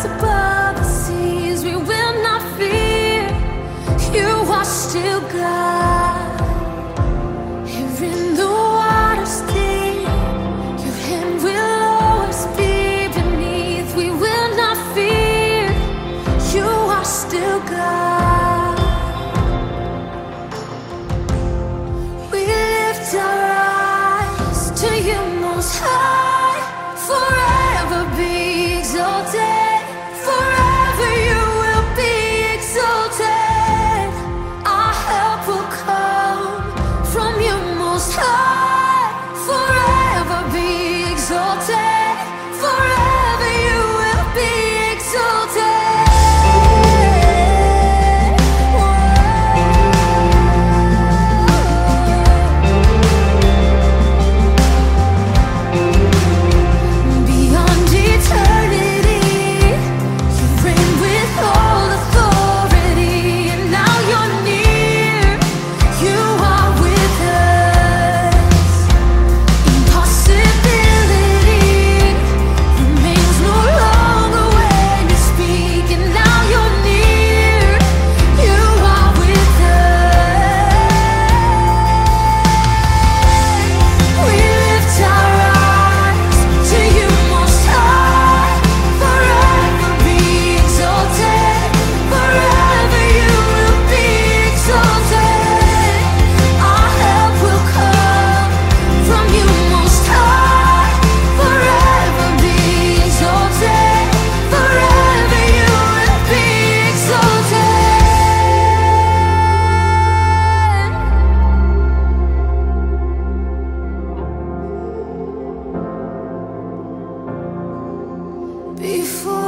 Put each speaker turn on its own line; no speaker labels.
above the seas, we will not fear. You are still God. Here in the waters deep, your hand will always be beneath. We will not fear. You are still God. We lift our eyes to you, Most High. Forever be exalted. Forever you will be exalted. Our help will come from you, Most High. Forever be exalted. Forever you will be exalted. Beyond eternity, you reign with all authority, and now you're near. You are with us. Impossibility remains no longer when you speak, and now you're near. You are with us. We lift our eyes to you, Most High. Forever be exalted. Forever you will be exalted. Our help will come from you, Most High. Forever be exalted. Forever you will be exalted. Before